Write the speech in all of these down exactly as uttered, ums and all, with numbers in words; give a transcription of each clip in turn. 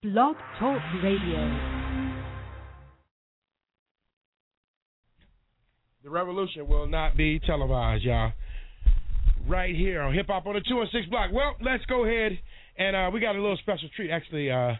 Blog Talk Radio. The revolution will not be televised, y'all. Right here on Hip Hop on the two and six block. Well, let's go ahead and uh, we got a little special treat. Actually, uh,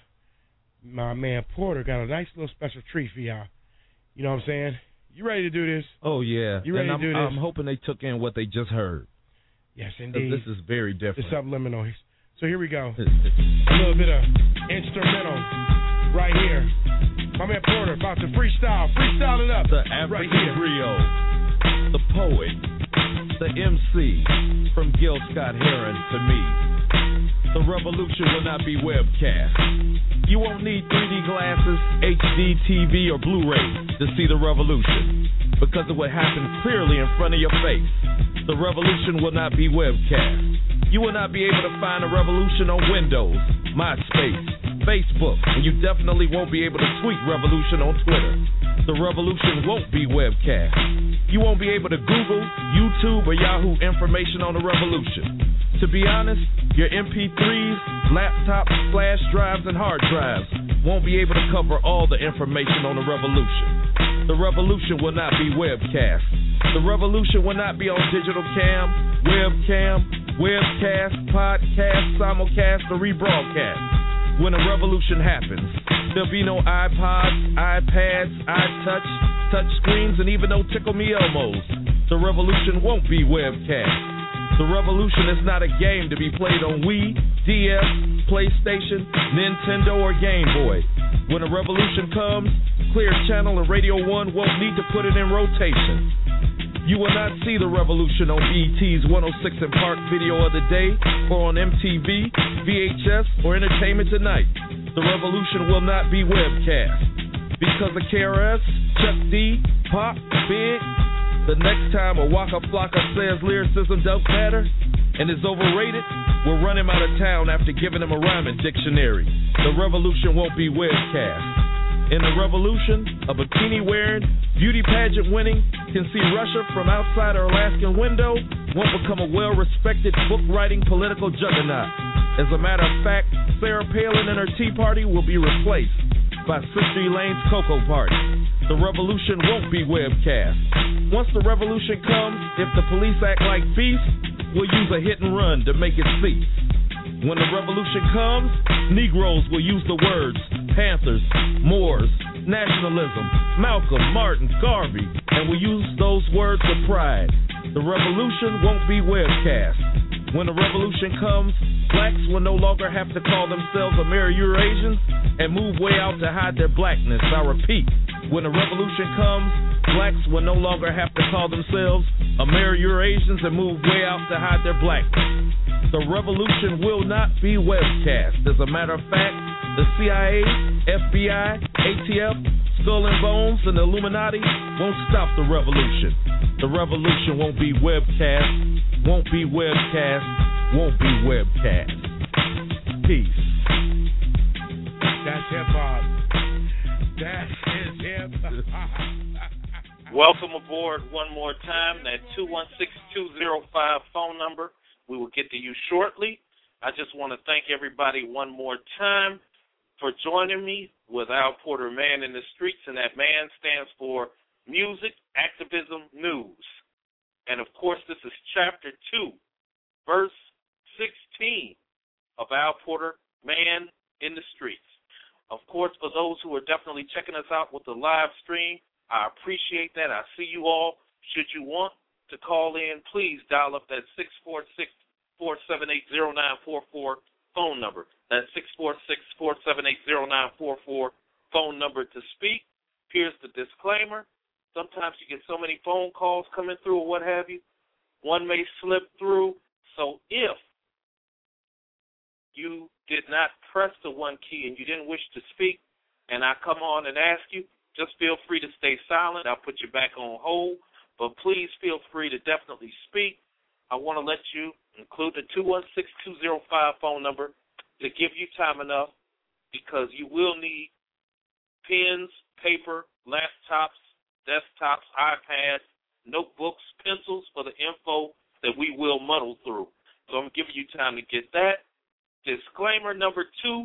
my man Porter got a nice little special treat for y'all. You know what I'm saying? You ready to do this? Oh, yeah. You ready and to I'm, do this? I'm hoping they took in what they just heard. Yes, indeed. This is very different. It's subliminal. So here we go. A little bit of instrumental right here. My man Porter about to freestyle. Freestyle it up. The African right griot, the poet, the M C, from Gil Scott Heron to me. The revolution will not be webcast. You won't need three D glasses, H D T V, or Blu-ray to see the revolution, because it will happen clearly in front of your face. The revolution will not be webcast. You will not be able to find a revolution on Windows, MySpace, Facebook, and you definitely won't be able to tweet revolution on Twitter. The revolution won't be webcast. You won't be able to Google, YouTube, or Yahoo information on the revolution. To be honest, your M P threes, laptops, flash drives, and hard drives won't be able to cover all the information on the revolution. The revolution will not be webcast. The revolution will not be on digital cam, webcam, webcast, podcast, simulcast, or rebroadcast. When a revolution happens, there'll be no iPods, iPads, iTouch, touch screens, and even no Tickle Me Elmos. The revolution won't be webcast. The revolution is not a game to be played on Wii, D S, PlayStation, Nintendo, or Game Boy. When a revolution comes, Clear Channel and Radio One won't need to put it in rotation. You will not see the revolution on E T's one oh six and Park Video of the Day, or on M T V, V H S, or Entertainment Tonight. The revolution will not be webcast. Because of K R S, Chuck D, Pop, Big, the next time a Waka Flocka says lyricism don't matter and is overrated, we'll run him out of town after giving him a rhyming dictionary. The revolution won't be webcast. In the revolution, a bikini-wearing, beauty pageant-winning, can see Russia from outside her Alaskan window, won't become a well-respected book-writing political juggernaut. As a matter of fact, Sarah Palin and her Tea Party will be replaced by Sister Elaine's Cocoa Party. The revolution won't be webcast. Once the revolution comes, if the police act like beasts, we'll use a hit and run to make it cease. When the revolution comes, Negroes will use the words Panthers, Moors, nationalism, Malcolm, Martin, Garvey, and will use those words with pride. The revolution won't be webcast. When the revolution comes, blacks will no longer have to call themselves Ameri-Eurasians and move way out to hide their blackness. I repeat, when the revolution comes, blacks will no longer have to call themselves Ameri-Eurasians and move way out to hide their blackness. The revolution will not be webcast. As a matter of fact, the C I A, F B I, A T F, Skull and Bones, and the Illuminati won't stop the revolution. The revolution won't be webcast, won't be webcast, won't be webcast. Peace. That's hip-hop. That is hip-hop. Welcome aboard one more time. That two one six, two oh five phone number. We will get to you shortly. I just want to thank everybody one more time for joining me with Al Porter, Man in the Streets, and that man stands for Music, Activism, News. And, of course, this is Chapter two, Verse sixteen of Al Porter, Man in the Streets. Of course, for those who are definitely checking us out with the live stream, I appreciate that. I see you all. Should you want to call in, please dial up that six four six, four seven eight, zero nine four four phone number. That's six four six, four seven eight, zero nine four four phone number to speak. Here's the disclaimer. Sometimes you get so many phone calls coming through or what have you. One may slip through. So if you did not press the one key and you didn't wish to speak, and I come on and ask you, just feel free to stay silent. I'll put you back on hold. But please feel free to definitely speak. I want to let you include the two one six, two oh five phone number to give you time enough, because you will need pens, paper, laptops, desktops, iPads, notebooks, pencils for the info that we will muddle through. So I'm giving you time to get that. Disclaimer number two,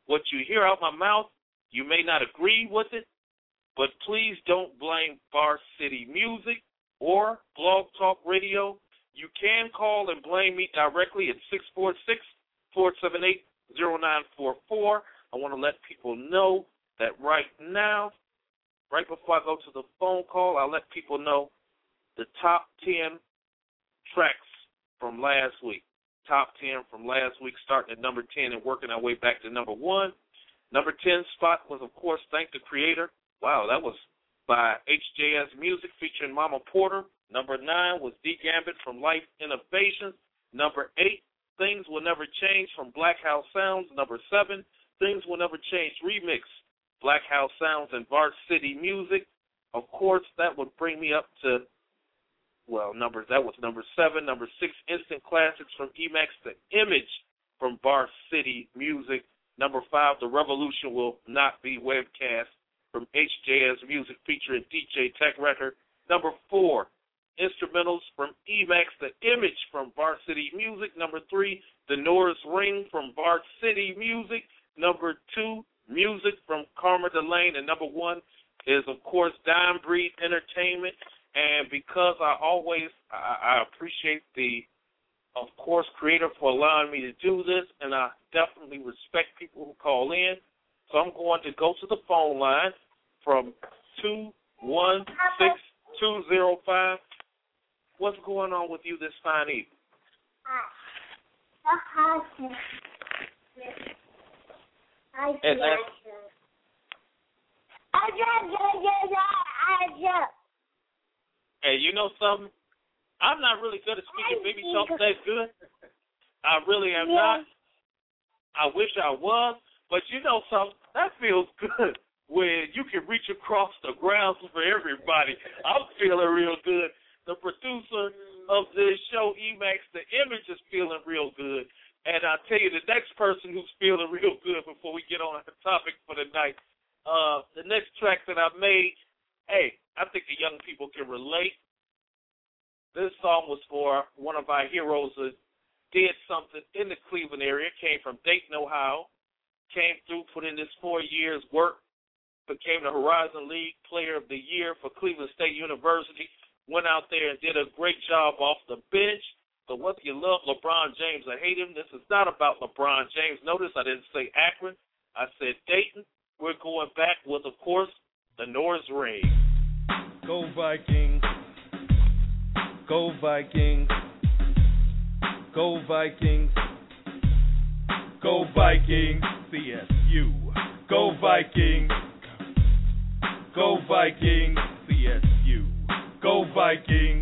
What you hear out my mouth, you may not agree with it, but please don't blame Varsity Music or Blog Talk Radio. You can call and blame me directly at six four six, four seven eight, zero nine four four. I want to let people know that right now, right before I go to the phone call, I'll let people know the top ten tracks from last week. Top ten from last week, starting at number ten and working our way back to number one. Number ten spot was, of course, Thank the Creator. Wow, that was by H J S Music featuring Mama Porter. Number nine was D Gambit from Life Innovations. Number eight, Things Will Never Change from Black House Sounds. Number seven, Things Will Never Change Remix, Black House Sounds and Varsity Music. Of course, that would bring me up to, well, number that was number seven. Number six, Instant Classics from Emax The Image from Varsity Music. Number five, The Revolution Will Not Be Webcast from H J S Music featuring D J Tech Record. Number four, Instrumentals from Emax The Image from Varsity Music. Number three, The Norris Ring from Varsity Music. Number two, Music from Karma Delane. And number one is, of course, Dime Breed Entertainment. And because I always, I, I appreciate the, of course, creator for allowing me to do this, and I definitely respect people who call in. So I'm going to go to the phone line from two one six two zero five. What's going on with you this fine evening? And that's, hey, you know something? I'm not really good at speaking baby talk that good. I really am not. I wish I was. But you know something? That feels good when you can reach across the ground for everybody. I'm feeling real good. The producer of this show, Emax The Image, is feeling real good. And I'll tell you the next person who's feeling real good before we get on the topic for the night. Uh, the next track that I made, hey, I think the young people can relate. This song was for one of our heroes who did something in the Cleveland area, came from Dayton, Ohio, came through, put in this four years work, became the Horizon League Player of the Year for Cleveland State University, went out there and did a great job off the bench. So whether you love LeBron James or hate him, this is not about LeBron James. Notice I didn't say Akron. I said Dayton. We're going back with, of course, the Norris Ring. Go Vikings. Go Vikings. Go Vikings. Go Vikings. C S U. Go Vikings. Go Vikings. C S U. Go Vikings.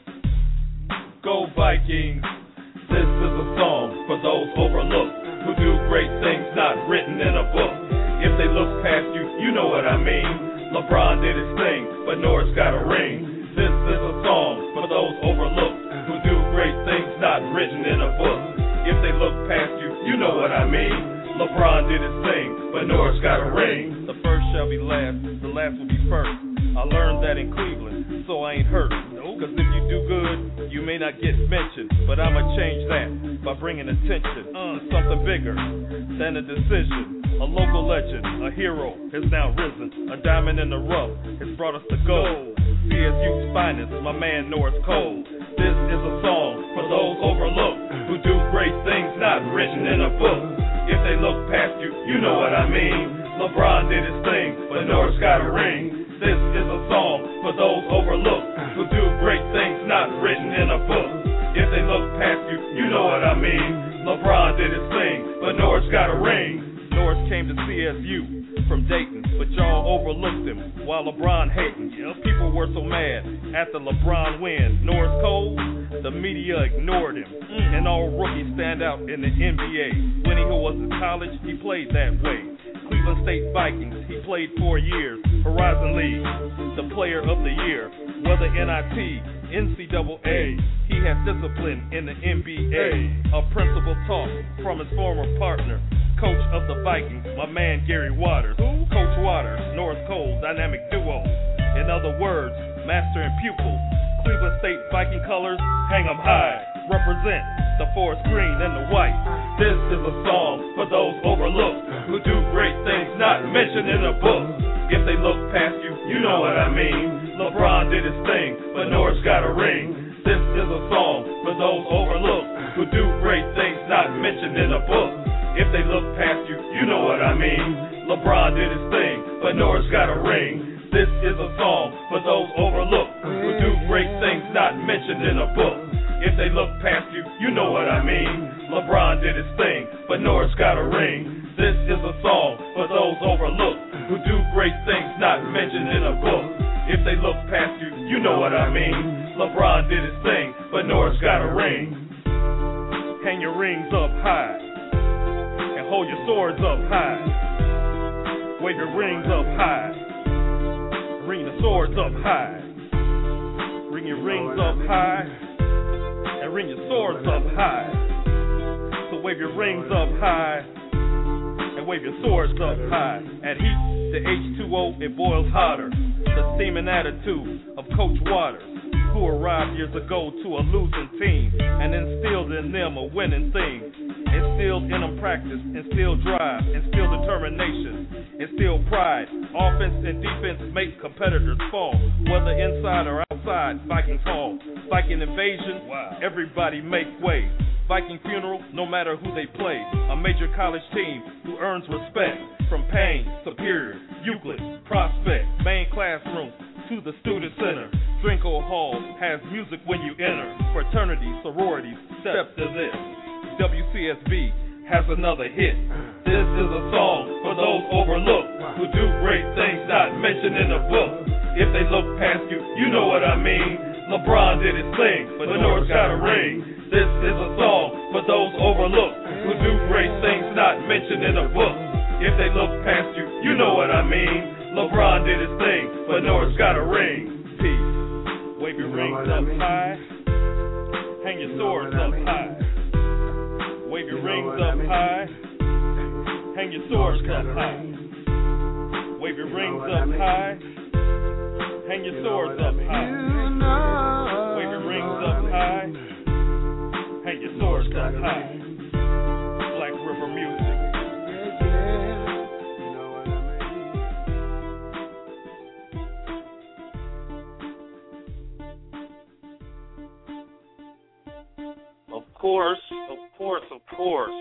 Go Vikings. This is a song for those overlooked who do great things not written in a book. If they look past you, you know what I mean. LeBron did his thing, but Norris got a ring. This is a song for those overlooked who do great things not written in a book. If they look past you, you know what I mean. LeBron did his thing, but Norris got a ring. The first shall be last, the last will be first. I learned that in Cleveland, so I ain't hurt. Cause if you do good, you may not get mentioned. But I'ma change that by bringing attention to something bigger than a decision. A local legend, a hero, has now risen. A diamond in the rough has brought us to gold. C S U's finest, my man Norris Cole. This is a song for those overlooked who do great things not written in a book. If they look past you, you know what I mean. LeBron did his thing, but Norris got a ring. This is a song for those overlooked who do great things not written in a book. If they look past you, you know what I mean. LeBron did his thing, but Norris got a ring. Norris came to C S U from Dayton, but y'all overlooked him while LeBron hating. People were so mad at the LeBron win. Norris Cole, the media ignored him, and all rookies stand out in the N B A. When he was in college, he played that way. Cleveland State Vikings, he played four years. Horizon League, the player of the year. Whether N I T, N C double A, he has discipline in the N B A. A principal talk from his former partner, coach of the Vikings, my man Gary Waters. Coach Waters, Norris Cole, dynamic duo. In other words, master and pupil. Cleveland State Viking colors, hang 'em high. Represent the forest green and the white. This is a song for those overlooked who do great things not mentioned in a book. If they look past you, you know what I mean. LeBron did his thing, but Norris got a ring. This is a song for those overlooked who do great things not mentioned in a book. If they look past you, you know what I mean. LeBron did his thing, but Norris got a ring. This is a song for those overlooked who do great things not mentioned in a book. If they look past you, you know what I mean. LeBron did his thing, but Norris got a ring. This is a song for those overlooked who do great things not mentioned in a book. If they look past you, you know what I mean. LeBron did his thing, but Norris got a ring. Hang your rings up high and hold your swords up high. Wave your rings up high. Ring the swords up high. Ring your rings up high. And ring your swords up high. So wave your rings up high. And wave your swords up high. At heat, the H two O, it boils hotter. The steaming attitude of Coach Waters, who arrived years ago to a losing team and instilled in them a winning thing. Instilled in them practice, instilled drive, instilled determination, instilled pride. Offense and defense make competitors fall, whether inside or outside. Vikings Hall, Viking invasion, wow. Everybody make way. Viking funeral, no matter who they play. A major college team who earns respect from Payne, Superior, Euclid, Prospect, main classroom to the student center. Drinko Hall has music when you enter. Fraternities, sororities, step to this. W C S B has another hit. This is a song for those overlooked who do great things not mentioned in a book. If they look past you, you know what I mean. LeBron did his thing, but Norris got a ring. This is a song for those overlooked who do great things not mentioned in a book. If they look past you, you know what I mean. LeBron did his thing, but Norris got a ring. Peace. Wave your rings up high. Hang your swords up high. Wave your rings up high. Hang your swords up high. Wave your rings up high. Hang your swords up high. Wave your rings up high. Hang your swords up high. Black River Music. Of course, of course, of course.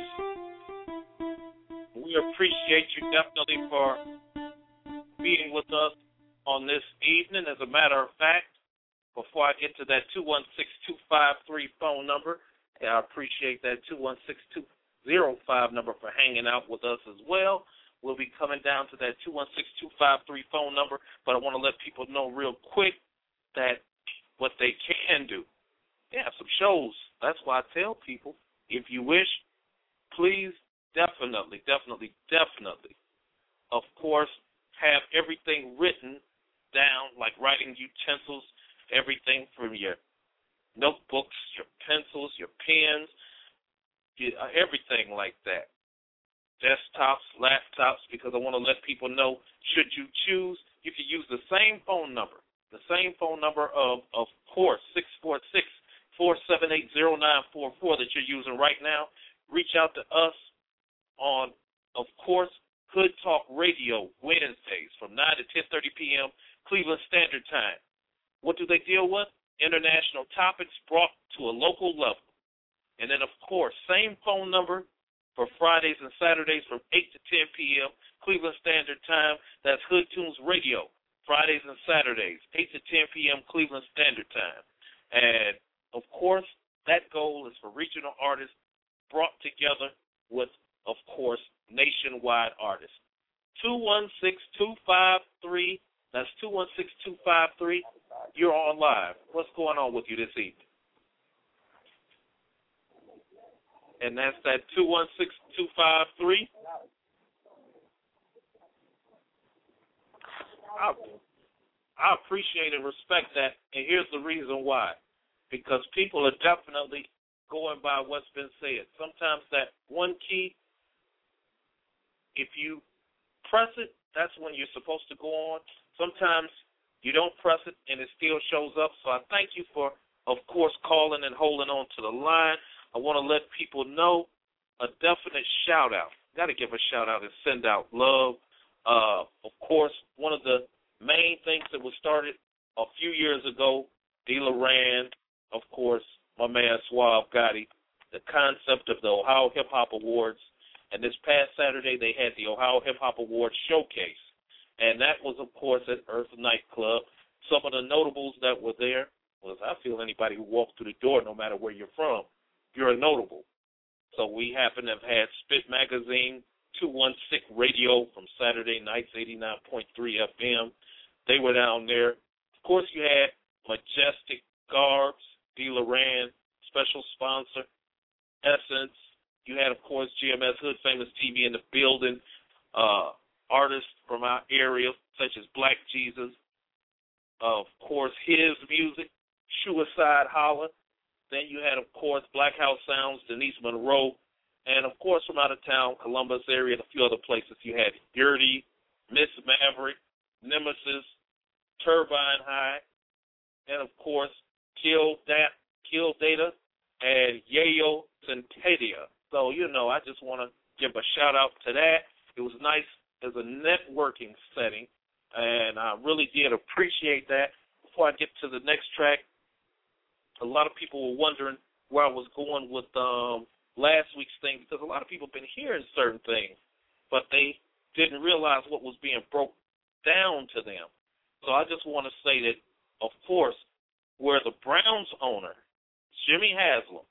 We appreciate you definitely for being with us on this evening. As a matter of fact, before I get to that two one six, two five three phone number, I appreciate that two one six, two zero five number for hanging out with us as well. We'll be coming down to that two one six, two five three phone number, but I want to let people know real quick that what they can do. They have some shows. That's why I tell people, if you wish, please definitely, definitely, definitely, of course, have everything written down, like writing utensils, everything from your notebooks, your pencils, your pens, everything like that. Desktops, laptops, because I want to let people know, should you choose, you can use the same phone number, the same phone number of, of course, six four six, four seven eight, zero nine four four that you're using right now. Reach out to us on, of course, Hood Talk Radio, Wednesdays from nine to ten thirty p.m. Cleveland Standard Time. What do they deal with? International topics brought to a local level. And then, of course, same phone number for Fridays and Saturdays from eight to ten p.m. Cleveland Standard Time. That's Hood Tunes Radio, Fridays and Saturdays, eight to ten p.m. Cleveland Standard Time. And, of course, that goal is for regional artists brought together with, of course, nationwide artists. two one six, two five three, that's two one six, two five three. You're on live. What's going on with you this evening? And that's that two one six, two five three. I, I appreciate and respect that, and here's the reason why. Because people are definitely going by what's been said. Sometimes that one key, if you press it, that's when you're supposed to go on. Sometimes you don't press it, and it still shows up. So I thank you for, of course, calling and holding on to the line. I want to let people know a definite shout-out. Got to give a shout-out and send out love. Uh, of course, one of the main things that was started a few years ago, D-La Rand, of course, my man Suave Gotti, the concept of the Ohio Hip Hop Awards. And this past Saturday, they had the Ohio Hip Hop Awards showcase. And that was, of course, at Earth Nightclub. Some of the notables that were there was, I feel, anybody who walked through the door, no matter where you're from, you're a notable. So we happen to have had Spit Magazine, two one six Radio from Saturday nights, eighty-nine point three F M. They were down there. Of course, you had Majestic Garbs, D-La Rand, special sponsor, Essence. You had, of course, G M S Hood Famous T V in the building, uh, artists from our area, such as Black Jesus, of course, his music, Suicide Holler. Then you had, of course, Black House Sounds, Denise Monroe, and, of course, from out of town, Columbus area, and a few other places. You had Yurdy, Miss Maverick, Nemesis, Turbine High, and, of course, Kill, Dat, Kill Data, and Yayo Centedia. So, you know, I just want to give a shout-out to that. It was nice as a networking setting, and I really did appreciate that. Before I get to the next track, a lot of people were wondering where I was going with um, last week's thing, because a lot of people have been hearing certain things, but they didn't realize what was being broke down to them. So I just want to say that, of course, where the Browns owner, Jimmy Haslam,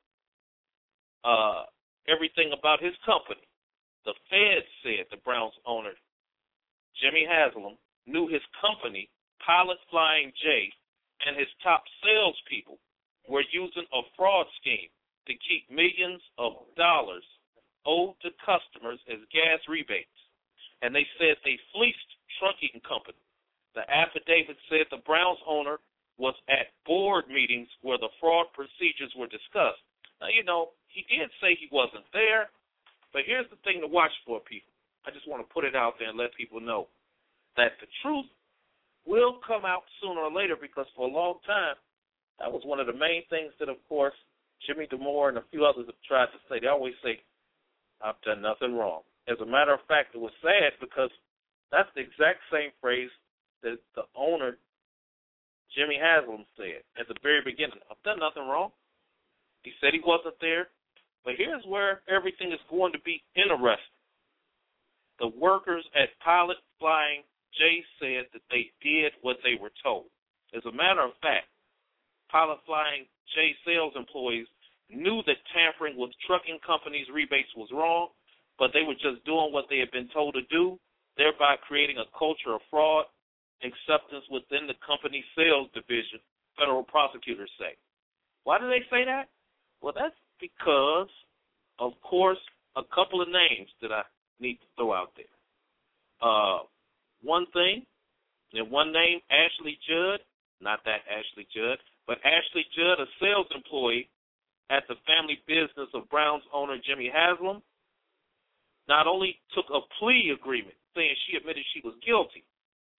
uh, everything about his company, the Fed said the Browns owner, Jimmy Haslam, knew his company, Pilot Flying J, and his top salespeople were using a fraud scheme to keep millions of dollars owed to customers as gas rebates. And they said they fleeced trucking company. The affidavit said the Browns owner was at board meetings where the fraud procedures were discussed. Now, you know, he did say he wasn't there, but here's the thing to watch for, people. I just want to put it out there and let people know that the truth will come out sooner or later, because for a long time, that was one of the main things that, of course, Jimmy DeMore and a few others have tried to say. They always say, I've done nothing wrong. As a matter of fact, it was sad because that's the exact same phrase that the owner, Jimmy Haslam, said at the very beginning. I've done nothing wrong. He said he wasn't there. But here's where everything is going to be interesting. The workers at Pilot Flying J said that they did what they were told. As a matter of fact, Pilot Flying J sales employees knew that tampering with trucking companies' rebates was wrong, but they were just doing what they had been told to do, thereby creating a culture of fraud acceptance within the company's sales division, federal prosecutors say. Why do they say that? Well, that's because, of course, a couple of names that I need to throw out there. Uh, one thing, and one name, Ashley Judd, not that Ashley Judd, but Ashley Judd, a sales employee at the family business of Browns owner Jimmy Haslam, not only took a plea agreement saying she admitted she was guilty,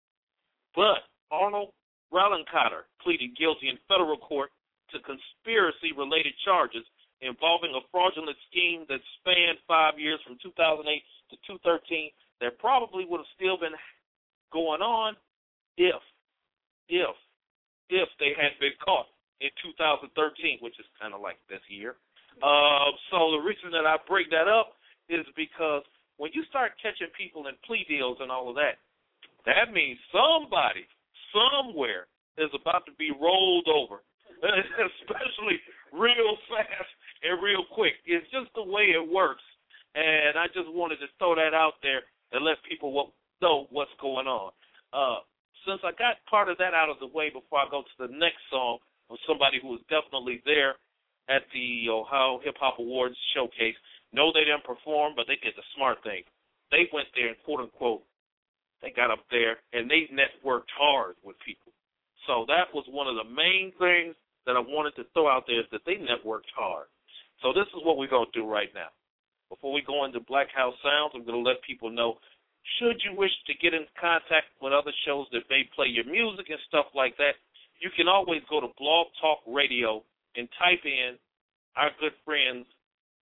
but Arnold Rallencotter pleaded guilty in federal court to conspiracy-related charges involving a fraudulent scheme that spanned five years from two thousand eight to two thousand thirteen that probably would have still been going on if, if, if they had been caught in two thousand thirteen, which is kind of like this year. Uh, so the reason that I bring that up is because when you start catching people in plea deals and all of that, that means somebody, somewhere, is about to be rolled over, especially real fast and real quick. It's just the way it works, and I just wanted to throw that out there and let people know what's going on. Uh, since I got part of that out of the way before I go to the next song of somebody who was definitely there at the Ohio Hip Hop Awards showcase, no, they didn't perform, but they did the smart thing. They went there and, quote-unquote, they got up there and they networked hard with people. So that was one of the main things that I wanted to throw out there, is that they networked hard. So this is what we're going to do right now. Before we go into Black House Sounds, I'm going to let people know, should you wish to get in contact with other shows that may play your music and stuff like that, you can always go to Blog Talk Radio and type in our good friends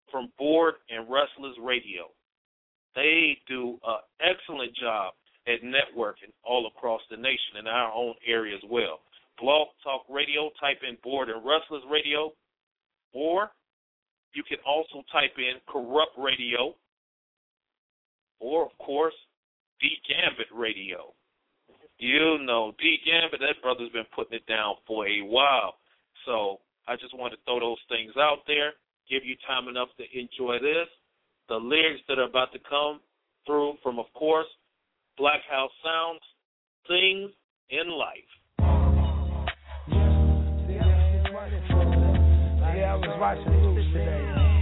from Board and Restless Radio. They do an excellent job at networking all across the nation in our own area as well. Blog Talk Radio, type in Board and Restless Radio, or you can also type in Corrupt Radio, or, of course, D Gambit Radio. You know, D Gambit, that brother's been putting it down for a while. So I just want to throw those things out there, give you time enough to enjoy this. The lyrics that are about to come through from, of course, Black House Sounds, Things in Life. Yeah, I was watching the news today.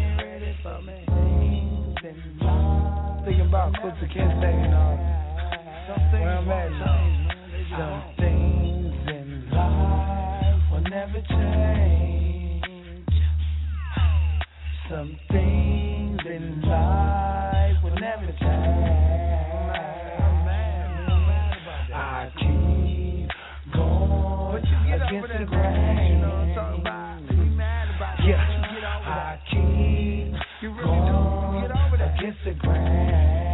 Thinking about Kunta Kinte and all. Where I'm at, some things in life will never change. Some things in life will never change. I keep going against the grain. Yeah, I keep going against the grain.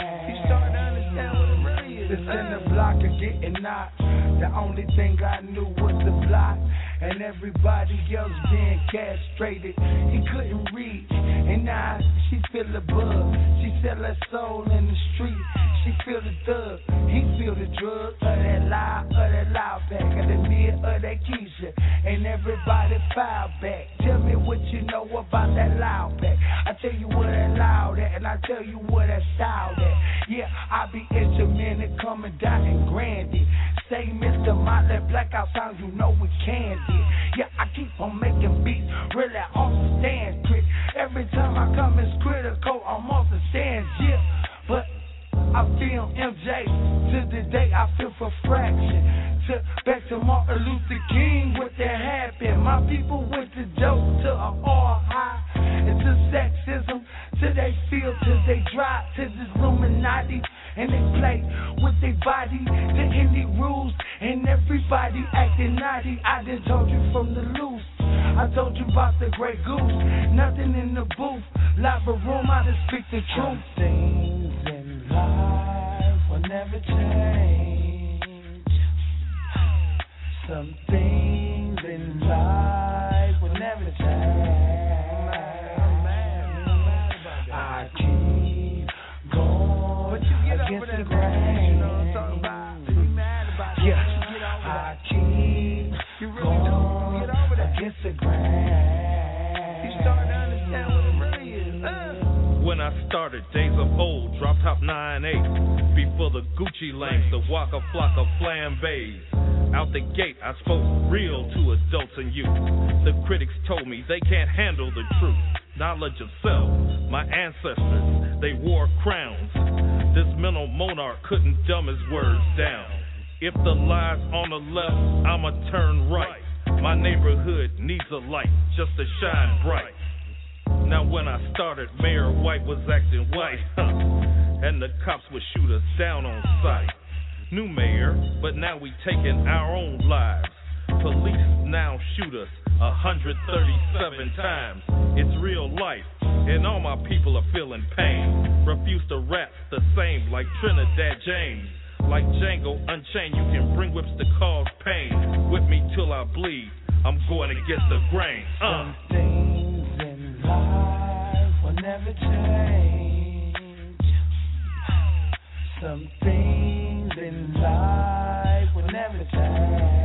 This in the block of getting knocked. The only thing I knew was the block, and everybody else being castrated. He couldn't read, and now she feel the bug. She sell her soul in the street. She feel the thug. He feel the drug of that lie, of that loud back, of the mid, of that Keisha, and everybody file back. Tell me what you know about that loud back. I tell you what that loud at, and I tell you what that style at. Yeah, I be instrumental coming down in Grandy. Say Mister Motley, Blackout Sounds, you know we can do. Yeah, I keep on making beats, really off the stand quick. Every time I come it's critical, I'm off the stand, yeah. But I feel M J, to the day I feel for fraction. To back to Martin Luther King, what that happened. My people went to dope, to a all high, and to sexism, till they feel, till they drop, to this Illuminati. And they play with their body, the indie rules, and everybody acting naughty. I done told you from the loose. I told you about the Grey Goose. Nothing in the booth. Lava room, I just speak the truth. Some things in life will never change. Some things in life will never change. I keep going against the grain. You know what I'm talking about? You mad about it? Yeah, I keep going against the grain. You starting to understand what it really is. Uh. When I started, days of old, drop top nine eight. Before the Gucci lanes, the Waka Flocka flambés. Out the gate, I spoke real to adults and youth. The critics told me they can't handle the truth. Knowledge of self, my ancestors, they wore crowns. This mental monarch couldn't dumb his words down. If the lie's on the left, I'ma turn right. My neighborhood needs a light just to shine bright. Now when I started, Mayor White was acting white, huh? And the cops would shoot us down on sight. New mayor, but now we taking our own lives. Police now shoot us one hundred thirty-seven times. It's real life, and all my people are feeling pain. Refuse to rap the same like Trinidad James. Like Django Unchained, you can bring whips to cause pain. Whip me till I bleed, I'm going against the grain. Uh. Some things in life will never change. Some things in life will never change.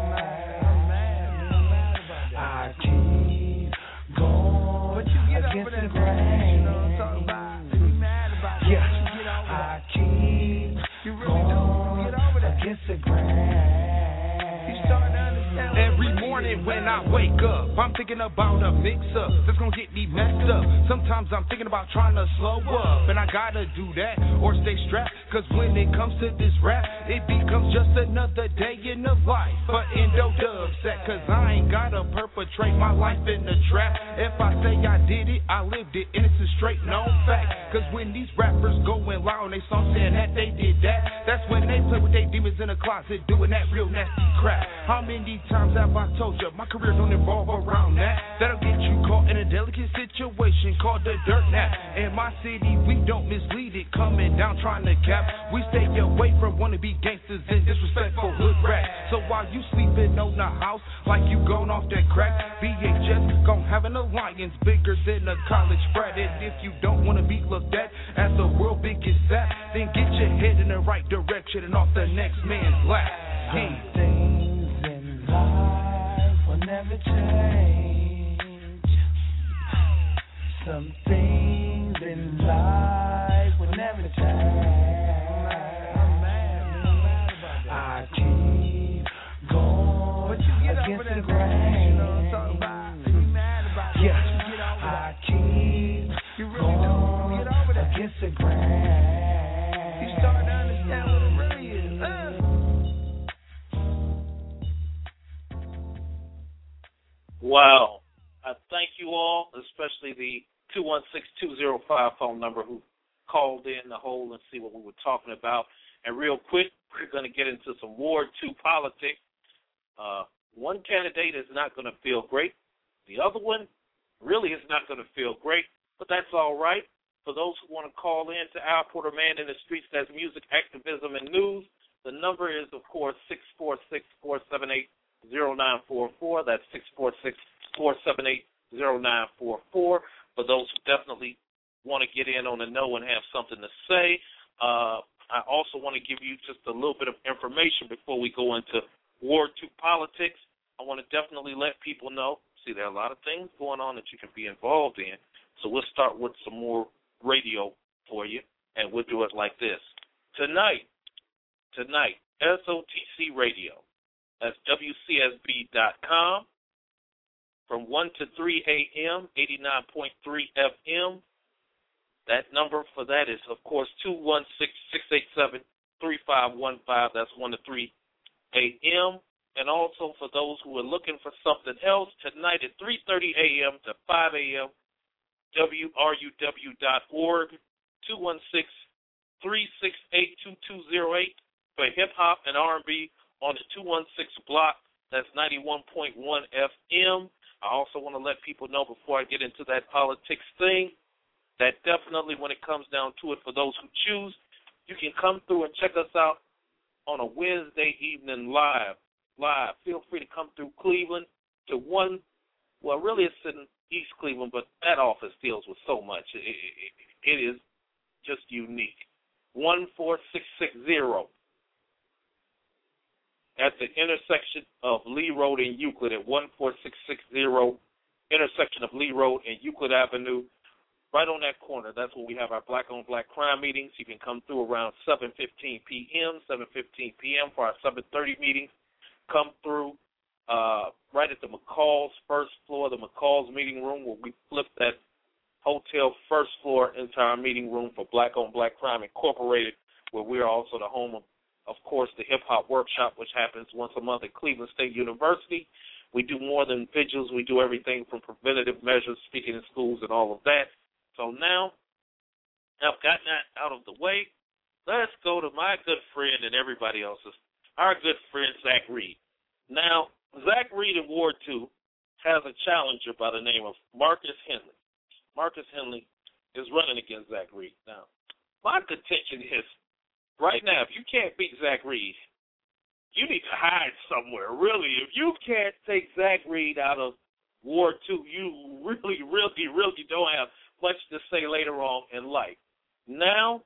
I keep going against the grain. You know what I'm talking about? You mad about it? Yeah, I keep going against the grain. You starting to understand? Every morning when I wake up, I'm thinking about a mix-up that's gonna get me messed up. Sometimes I'm thinking about trying to slow up, and I gotta do that or stay strapped. Cause when it comes to this rap, it becomes just another day in the life. But Endo Dub set, cause I ain't gotta perpetrate my life in the trap. If I say I did it, I lived it, and it's a straight known fact. Cause when these rappers going loud on they song saying that they did that, that's when they play with their demons niggas in the closet doing that real nasty crap. How many times have I told you my career don't involve around that? That'll get you caught in a delicate situation called the dirt nap. In my city, we don't mislead it, coming down trying to cap. We stay away from wannabe gangsters and disrespectful hood rats. So while you sleeping on the house like you gone off that crack, B H S gon' have an alliance bigger than a college frat. And if you don't wanna be looked at as the world biggest sap, then get your head in the right direction and off the next man's lap. Some things in life will never change. Some things in life will never change. I keep going against the grain. Yeah, I keep going against the grain. You start to understand what it really is. Wow. I thank you all, especially the two one six, two zero five phone number who called in the hole and see what we were talking about. And real quick, we're going to get into some Ward two politics. Uh, one candidate is not going to feel great. The other one really is not going to feel great, but that's all right. For those who want to call in to Al Porter Man in the Streets, that's music, activism, and news. The number is, of course, six four six, four seven eight, zero nine four four. That's six four six, four seven eight, zero nine four four. For those who definitely want to get in on the know and have something to say, uh, I also want to give you just a little bit of information before we go into Ward two politics. I want to definitely let people know. See, there are a lot of things going on that you can be involved in. So we'll start with some more radio for you, and we'll do it like this. Tonight, tonight, S O T C Radio, that's W C S B dot com, from one to three a.m., eighty-nine point three F M. That number for that is, of course, two one six, six eight seven, three five one five. That's one to three a.m. And also for those who are looking for something else, tonight at three thirty a.m. to five a.m., W R U W dot org, two one six, three six eight, two two zero eight for hip-hop and R and B on the two one six block. That's ninety-one point one F M. I also want to let people know before I get into that politics thing that definitely when it comes down to it, for those who choose, you can come through and check us out on a Wednesday evening live. Live. Feel free to come through Cleveland to one, well, really it's in East Cleveland, but that office deals with so much. It, it, it is just unique. one four six six zero at the intersection of Lee Road and Euclid at one four six six zero, intersection of Lee Road and Euclid Avenue. Right on that corner, that's where we have our black-on-black crime meetings. You can come through around seven fifteen p.m., seven fifteen p.m. for our seven thirty meetings. Come through uh, right at the McCall's first floor, the McCall's meeting room, where we flip that hotel first floor into our meeting room for Black-on-Black Crime Incorporated, where we are also the home of, of course, the hip-hop workshop, which happens once a month at Cleveland State University. We do more than vigils. We do everything from preventative measures, speaking in schools, and all of that. So now I've gotten that out of the way. Let's go to my good friend and everybody else's, our good friend Zach Reed. Now, Zach Reed in Ward two has a challenger by the name of Marcus Henley. Marcus Henley is running against Zach Reed. Now, my contention is, right now, if you can't beat Zach Reed, you need to hide somewhere. Really, if you can't take Zach Reed out of Ward two, you really, really, really don't have much to say later on in life. Now,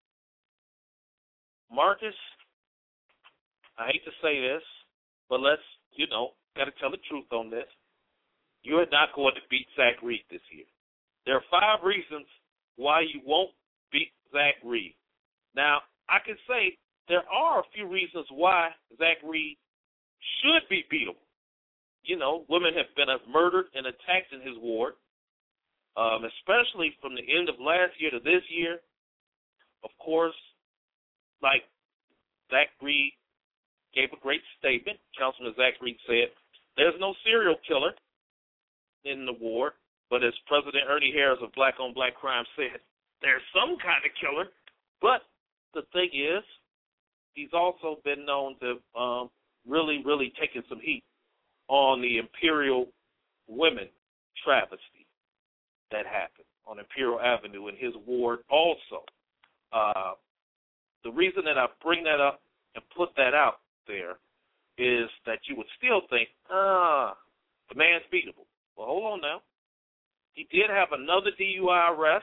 Marcus, I hate to say this, but let's, you know, got to tell the truth on this. You're not going to beat Zach Reed this year. There are five reasons why you won't beat Zach Reed. Now, I can say there are a few reasons why Zach Reed should be beatable. You know, women have been murdered and attacked in his ward, um, especially from the end of last year to this year. Of course, like Zach Reed gave a great statement. Councilman Zach Reed said, there's no serial killer in the ward, but as President Ernie Harris of Black on Black Crime said, there's some kind of killer. But the thing is, he's also been known to um, really, really taking some heat on the Imperial women travesty that happened on Imperial Avenue in his ward also. Uh, the reason that I bring that up and put that out there is that you would still think, ah, the man's beatable. Well, hold on now. He did have another D U I arrest.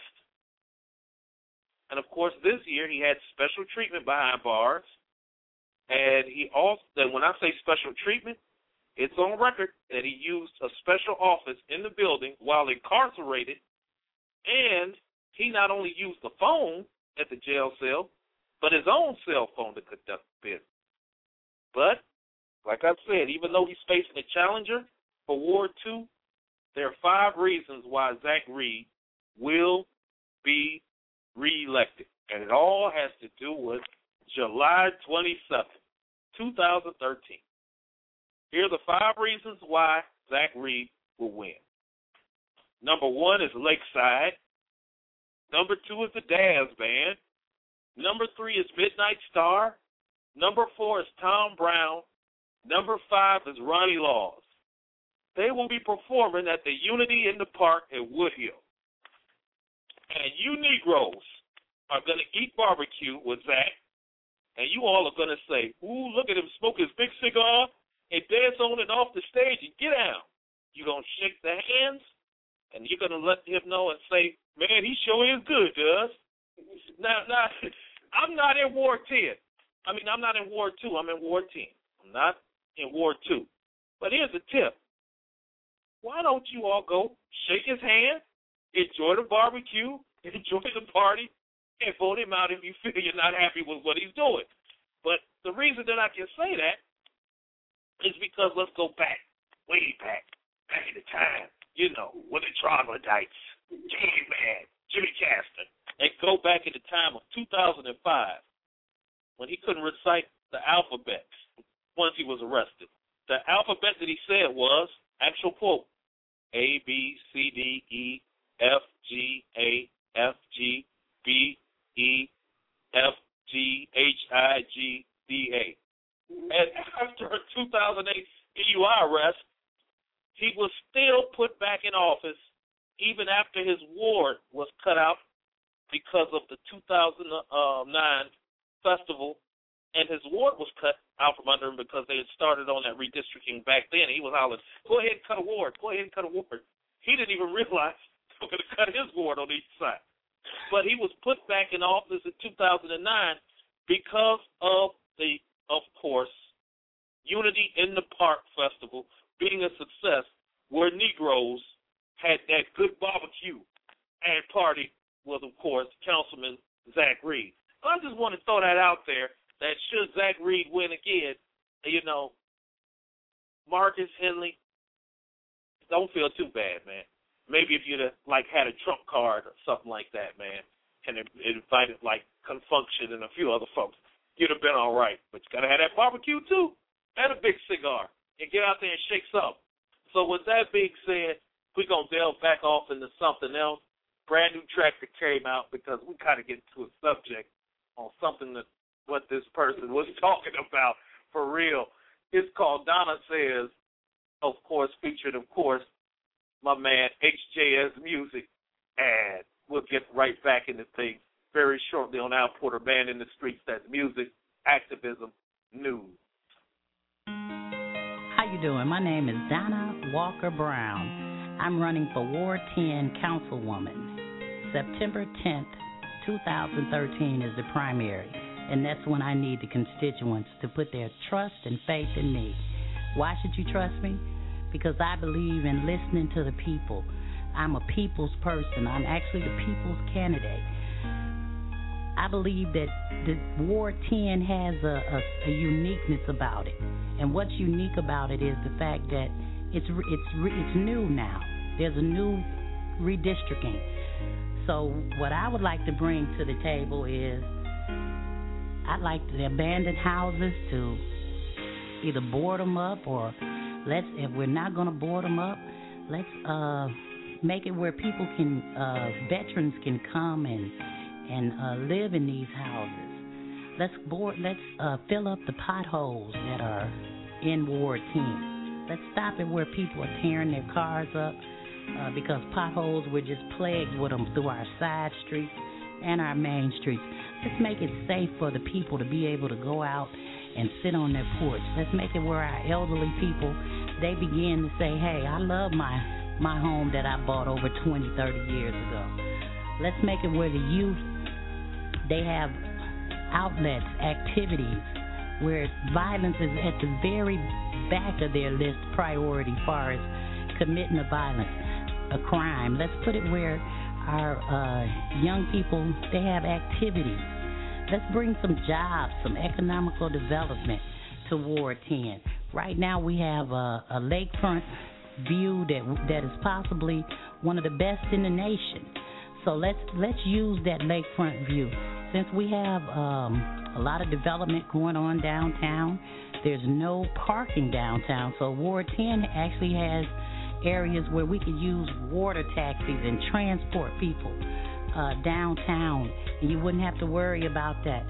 And, of course, this year he had special treatment behind bars. And he also, and when I say special treatment, it's on record that he used a special office in the building while incarcerated. And he not only used the phone at the jail cell, but his own cell phone to conduct business. But, like I said, even though he's facing a challenger for Ward two, there are five reasons why Zach Reed will be reelected. And it all has to do with July twenty-seventh, twenty thirteen. Here are the five reasons why Zach Reed will win. Number one is Lakeside. Number two is the Daz Band. Number three is Midnight Star. Number four is Tom Brown. Number five is Ronnie Laws. They will be performing at the Unity in the Park at Woodhill. And you Negroes are going to eat barbecue with Zach, and you all are going to say, ooh, look at him smoke his big cigar and dance on and off the stage and get down. You're going to shake their hands, and you're going to let him know and say, man, he sure is good to us. Now, now, I'm not in Ward ten. I mean, I'm not in Ward two. I'm in Ward ten. I'm not in Ward two. But here's a tip. Why don't you all go shake his hand, enjoy the barbecue, enjoy the party, and vote him out if you feel you're not happy with what he's doing. But the reason that I can say that is because let's go back, way back, back in the time, you know, with the troglodytes, Candyman, Jimmy Castor, and go back in the time of two thousand five when he couldn't recite the alphabet once he was arrested. The alphabet that he said was, actual quote, A, B, C, D, E, F, G, A, F, G, B, E, F, G, H, I, G, D, A. And after a two thousand eight D U I arrest, he was still put back in office even after his ward was cut out because of the two thousand nine festival, and his ward was cut out from under him because they had started on that redistricting back then. He was hollering, go ahead and cut a ward, go ahead and cut a ward. He didn't even realize they were going to cut his ward on each side. But he was put back in office in two thousand nine because of the, of course, Unity in the Park Festival being a success where Negroes had that good barbecue and party was, of course, Councilman Zach Reed. I just want to throw that out there, that should Zach Reed win again, you know, Marcus Henley, don't feel too bad, man. Maybe if you'd have, like, had a trump card or something like that, man, and it, it invited, like, Confunction and a few other folks, you'd have been all right. But you got to have that barbecue, too, and a big cigar, and get out there and shake some. So with that being said, we're going to delve back off into something else. Brand new track that came out because we kind of get into a subject on something that what this person was talking about for real. It's called Donna Says, of course, featured, of course, my man H J S Music. And we'll get right back into things very shortly on Al Porter Band in the Streets. That's music, activism, news. How you doing? My name is Donna Walker Brown. I'm running for Ward ten Councilwoman. September tenth, twenty thirteen is the primary, and that's when I need the constituents to put their trust and faith in me. Why should you trust me? Because I believe in listening to the people. I'm a people's person. I'm actually the people's candidate. I believe that the Ward ten has a, a, a uniqueness about it, and what's unique about it is the fact that it's it's it's new now. There's a new redistricting. So what I would like to bring to the table is I'd like the abandoned houses to either board them up, or let's, if we're not going to board them up, let's uh, make it where people can, uh, veterans can come and and uh, live in these houses. Let's board. Let's uh, fill up the potholes that are in Ward ten. Let's stop it where people are tearing their cars up uh, because potholes, we're just plagued with them through our side streets and our main streets. Let's make it safe for the people to be able to go out and sit on their porch. Let's make it where our elderly people, they begin to say, hey, I love my, my home that I bought over twenty, thirty years ago. Let's make it where the youth, they have outlets, activities, where violence is at the very back of their list priority as far as committing a violence, a crime. Let's put it where our uh, young people, they have activities. Let's bring some jobs, some economical development to Ward ten. Right now we have a, a lakefront view that that is possibly one of the best in the nation. So let's let's use that lakefront view. Since we have um, a lot of development going on downtown, there's no parking downtown. So Ward ten actually has areas where we could use water taxis and transport people uh, downtown, and you wouldn't have to worry about that.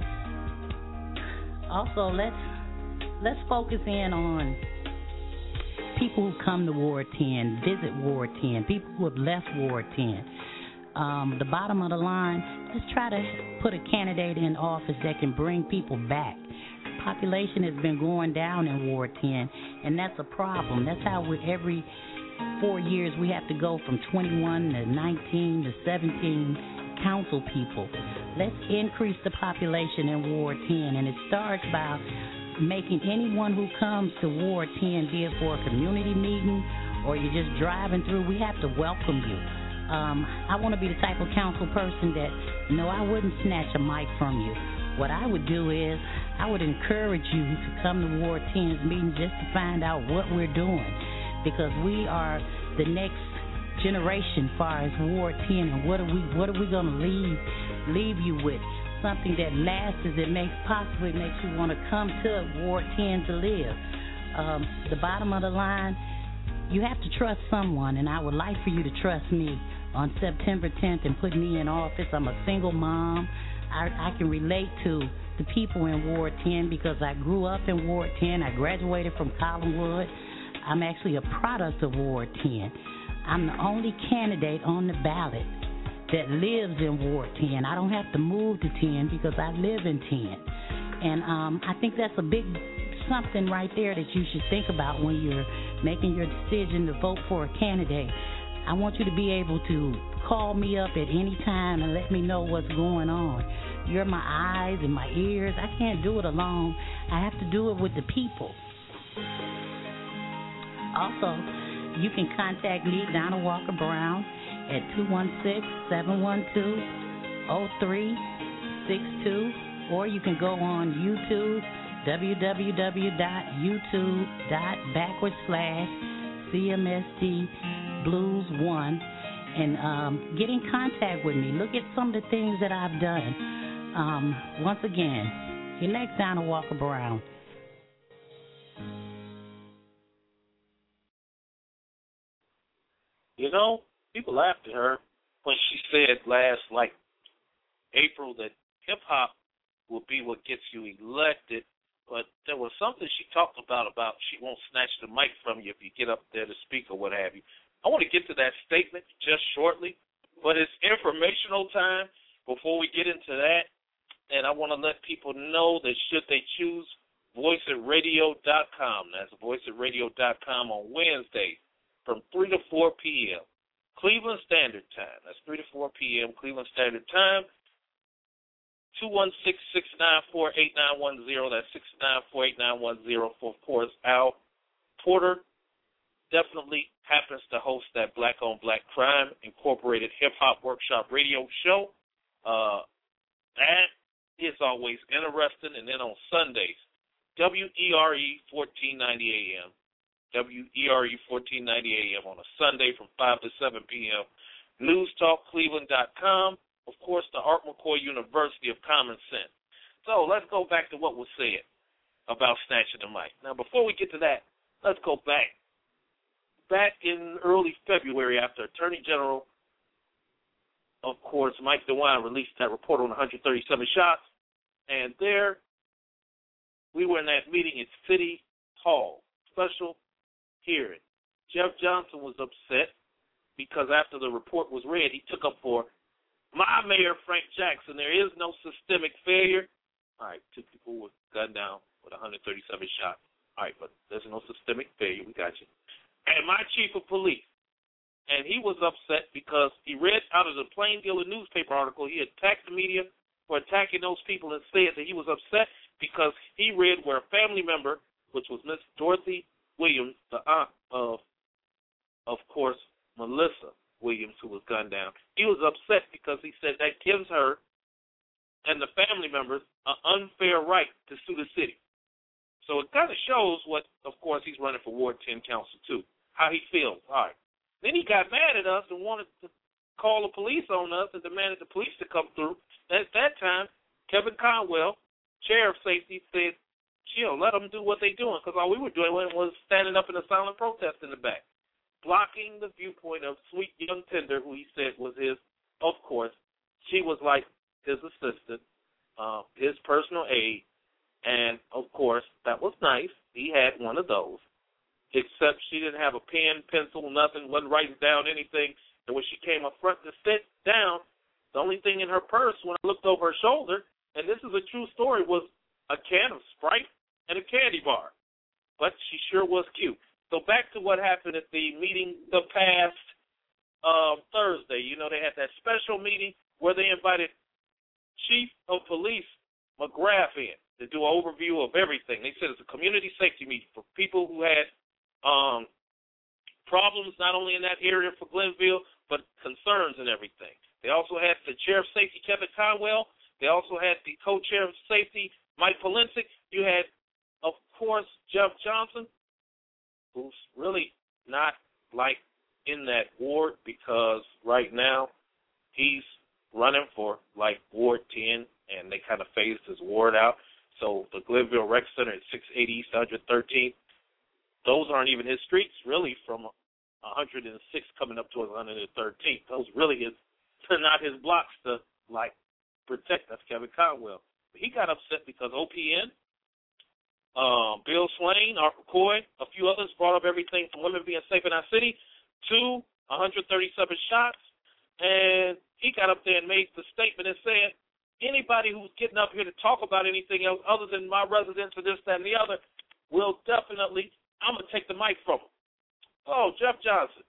Also, let's let's focus in on people who come to Ward ten, visit Ward ten, people who have left Ward ten. Um, the bottom of the line, let's try to put a candidate in office that can bring people back. Population has been going down in Ward ten, and that's a problem. That's how we, every four years we have to go from twenty-one to nineteen to seventeen council people. Let's increase the population in Ward ten, and it starts by making anyone who comes to Ward ten, be it for a community meeting or you're just driving through, we have to welcome you. Um, I want to be the type of council person that, no, I wouldn't snatch a mic from you. What I would do is I would encourage you to come to Ward ten's meeting just to find out what we're doing, because we are the next generation as far as Ward ten, and what are we what are we going to leave leave you with? Something that lasts, that makes possibly makes you want to come to Ward ten to live. Um, the bottom of the line, you have to trust someone, and I would like for you to trust me on September tenth and put me in office. I'm a single mom. I, I can relate to the people in Ward ten because I grew up in Ward ten. I graduated from Collinwood. I'm actually a product of Ward ten. I'm the only candidate on the ballot that lives in Ward ten. I don't have to move to ten because I live in ten. And um, I think that's a big something right there that you should think about when you're making your decision to vote for a candidate. I want you to be able to call me up at any time and let me know what's going on. You're my eyes and my ears. I can't do it alone. I have to do it with the people. Also, you can contact me, Donna Walker Brown, at two one six, seven one two, zero three six two, or you can go on YouTube, www.youtube.com backward slash CMST Blues one, and um, get in contact with me. Look at some of the things that I've done. Um, once again, elect Donna Walker Brown. You know, people laughed at her when she said last, like, April that hip-hop will be what gets you elected, but there was something she talked about, about she won't snatch the mic from you if you get up there to speak or what have you. I want to get to that statement just shortly, but it's informational time before we get into that, and I want to let people know that should they choose voice it radio dot com, that's voice it radio dot com on Wednesdays from three to four p.m. Cleveland Standard Time. That's three to four p.m. Cleveland Standard Time. two one six, six nine four, eight nine one zero. That's six nine four, eight nine one zero. For, of course, Al Porter definitely happens to host that Black on Black Crime Incorporated Hip Hop Workshop radio show. Uh, that is always interesting. And then on Sundays, W E R E fourteen ninety A M. W E R E fourteen ninety A M on a Sunday from five to seven p.m. news talk cleveland dot com. Of course, the Art McCoy University of Common Sense. So let's go back to what was said about snatching the mic. Now, before we get to that, let's go back. Back in early February, after Attorney General, of course, Mike DeWine released that report on one hundred thirty-seven shots, And there, we were in that meeting at City Hall, special hearing. Jeff Johnson was upset because after the report was read, he took up for my mayor, Frank Jackson. There is no systemic failure. All right, two people were gunned down with one hundred thirty-seven shots. All right, but there's no systemic failure. We got you. And my chief of police, and he was upset because he read out of the Plain Dealer newspaper article, he attacked the media for attacking those people and said that he was upset because he read where a family member, which was Miss Dorothy Williams, the aunt of, of course, Melissa Williams, who was gunned down. He was upset because he said that gives her and the family members an unfair right to sue the city. So it kind of shows what, of course, he's running for Ward ten Council too, how he feels. All right. Then he got mad at us and wanted to call the police on us and demanded the police to come through. At that time, Kevin Conwell, chair of safety, said, chill, let them do what they're doing, because all we were doing was standing up in a silent protest in the back, blocking the viewpoint of sweet young Tender, who he said was his, of course, she was like his assistant, uh, his personal aide, and, of course, that was nice. He had one of those, except she didn't have a pen, pencil, nothing, wasn't writing down anything. And when she came up front to sit down, the only thing in her purse when I looked over her shoulder, and this is a true story, was a can of Sprite and a candy bar. But she sure was cute. So back to what happened at the meeting the past uh, Thursday. You know, they had that special meeting where they invited Chief of Police McGrath in to do an overview of everything. They said it's a community safety meeting for people who had um, problems not only in that area for Glenville, but concerns and everything. They also had the chair of safety, Kevin Conwell. They also had the co-chair of safety, Mike Polensik. You had, of course, Jeff Johnson, who's really not like in that ward because right now he's running for like Ward ten, and they kind of phased his ward out. So the Glenville Rec Center at six eighty East one hundred thirteenth, those aren't even his streets, really, from one hundred six coming up to one hundred thirteenth. Those really is not his blocks to, like, protect. That's Kevin Conwell. But he got upset because O P N, um, Bill Swain, Art McCoy, a few others brought up everything from women being safe in our city to one hundred thirty-seven shots. And he got up there and made the statement and said, anybody who's getting up here to talk about anything else other than my residents or this, that, and the other will definitely, I'm going to take the mic from him. Oh, Jeff Johnson.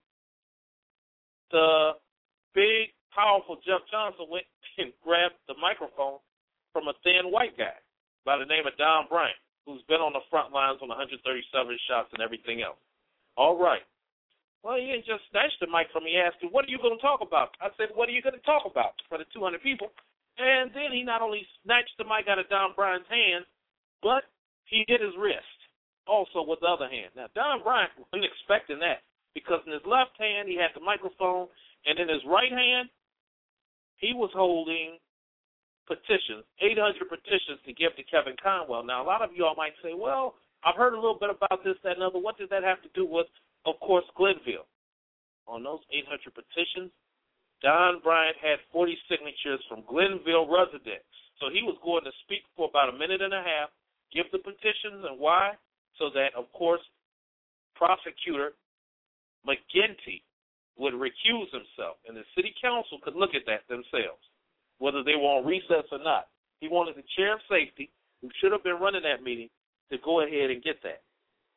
The big, powerful Jeff Johnson went and grabbed the microphone from a thin white guy by the name of Don Bryant, who's been on the front lines on one hundred thirty-seven shots and everything else. All right. Well, he didn't just snatch the mic from me. He asked me, what are you going to talk about? I said, what are you going to talk about for the two hundred people? And then he not only snatched the mic out of Don Bryant's hand, but he hit his wrist also with the other hand. Now, Don Bryant wasn't expecting that because in his left hand he had the microphone, and in his right hand he was holding petitions, eight hundred petitions to give to Kevin Conwell. Now, a lot of you all might say, well, I've heard a little bit about this, that, and other. What does that have to do with, of course, Glenville? On those eight hundred petitions, Don Bryant had forty signatures from Glenville residents. So he was going to speak for about a minute and a half, give the petitions and why, so that, of course, prosecutor McGinty would recuse himself, and the city council could look at that themselves, whether they were on recess or not. He wanted the chair of safety, who should have been running that meeting, to go ahead and get that.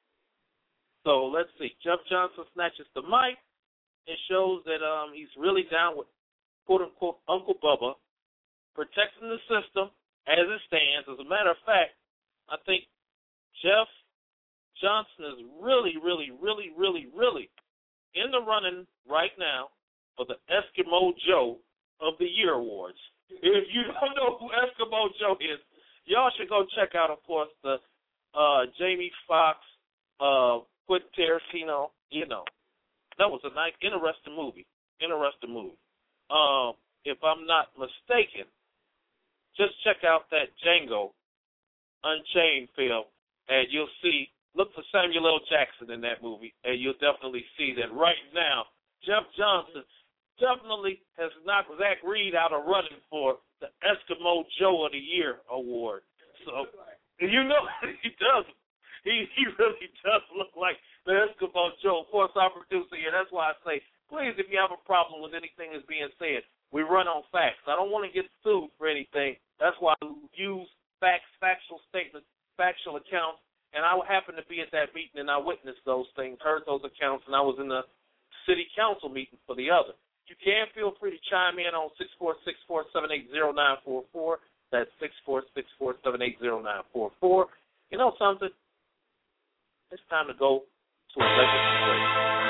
So let's see. Jeff Johnson snatches the mic. It shows that um, he's really down with, quote-unquote, Uncle Bubba, protecting the system as it stands. As a matter of fact, I think Jeff Johnson is really, really, really, really, really in the running right now for the Eskimo Joe of the Year Awards. If you don't know who Eskimo Joe is, y'all should go check out, of course, the uh, Jamie Foxx, uh, Quentin Tarantino, you know. That was a nice, interesting movie. Interesting movie. Um, if I'm not mistaken, just check out that Django Unchained film, and you'll see, look for Samuel L. Jackson in that movie, and you'll definitely see that right now, Jeff Johnson definitely has knocked Zach Reed out of running for the Eskimo Joe of the Year award. So, you know, he does. He he really does look like the Eskimo Joe. Of course, our producer here. That's why I say, please, if you have a problem with anything that's being said, we run on facts. I don't want to get sued for anything. That's why I use facts, factual statements, factual accounts. And I happened to be at that meeting, and I witnessed those things, heard those accounts, and I was in the city council meeting for the other. You can feel free to chime in on six four six, four seven eight, zero nine four four. That's six four six, four seven eight, zero nine four four. You know something? It's time to go to a legacy break.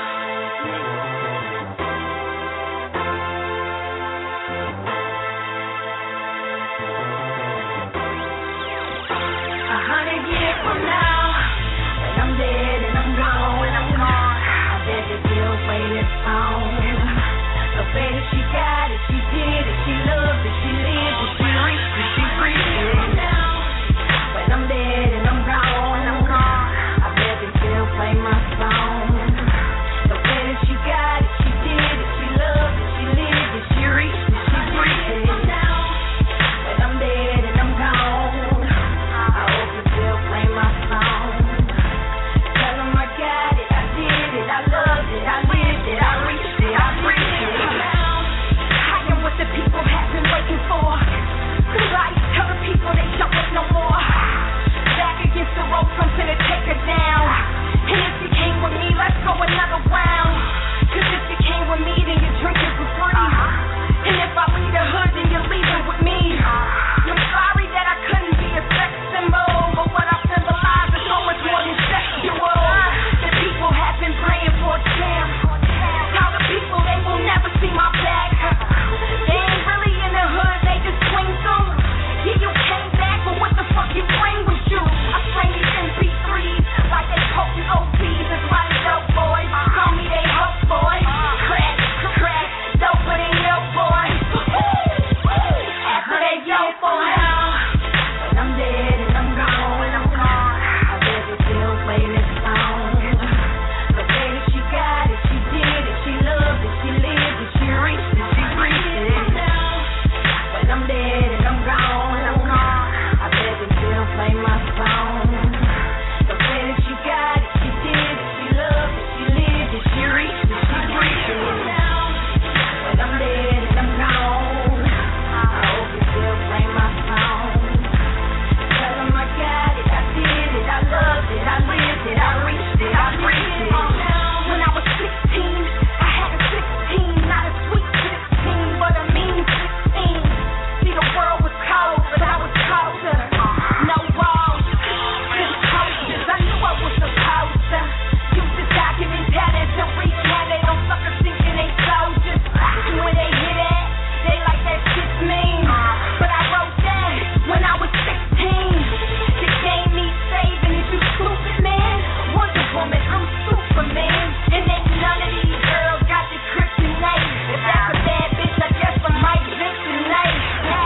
A hundred years from now, when I'm dead and I'm gone, when I'm gone, I bet they still play this song. So say that she got it, she did it, she loved it, she lived it, she reached it, she breathed it. When I'm dead and I'm gone, when I'm gone, I bet they still play my song. So say that she got it, she did it, she loved it, she lived it, she reached it, she breathed it. When I'm dead and I'm gone, I hope you still play my song. Tell them I got it, I did it, I loved it, I lived it, I reached it, I breathed it. I am what the people have been waiting for. Somebody tell the people they don't wait no more. Back against the ropes, I'm finna take her down. And if you came with me, let's go another round. Cause if you came with me, then you're drinking for free. And if I leave the hood, then you're leaving with me. I'm sorry that I couldn't be a sex symbol, but what I symbolize is so much more than sexual. The people have been praying for a chance. Tell the people they will never see my back. They ain't really in the hood, they just swing through. Yeah, you came back, but what the fuck you bring with you? I slang these M P threes like they potent O Ps. That's why they dope boys call me they hope boy. Crack, crack, dope, but ain't no boy. After they yo for now, when I'm dead and I'm gone, when I'm gone, I bet they still play this song. So say that she got it, she did it, she loved it, she lived it, she reached it, she breathed it. When I'm dead and I'm gone, when I'm gone, I bet they still play my song. So say that she got it, she did it, she loved it, she lived it, she reached it, she breathed it. When I'm dead and I'm gone, I hope you still play my song. Tell them I got it, I did it, I loved it, I lived it, I reached it, I breathed it. When I was sixteen, I had a sixteen, not a sweet sixteen, but a mean sixteen. See, the world was cold, but I was colder. No walls, just posters. I knew I was supposed to use the document patterns to reach where they don't suckers thinking they soldiers. And when they hear that, they like that shit's mean. But I wrote that when I was sixteen. The game needs saving. Is you stupid, man? Wonder Woman, I'm Superman. And ain't none of these girls got the kryptonite. If that's a bad bitch, I guess I might live tonight.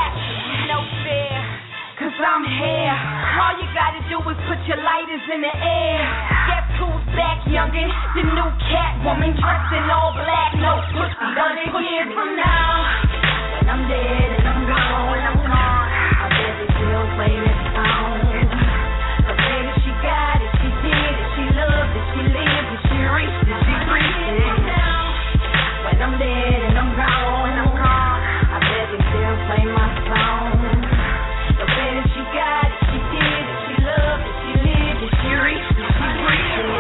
No fear, cause I'm here. All you gotta do is put your lighters in the air. Guess who's back, youngin'? The new Catwoman, dressed in all black, no pussy. Hundred years from now, when I'm dead and I'm gone, when I'm gone, I bet they still play this song. So say that she got it, she did it, she loved it, she lived it, she reached it, she breathed it. When I'm dead and I'm gone, when I'm gone, I bet they still play my song. So say that she got it, she did it, she loved it, she lived it, she reached it, she breathed it.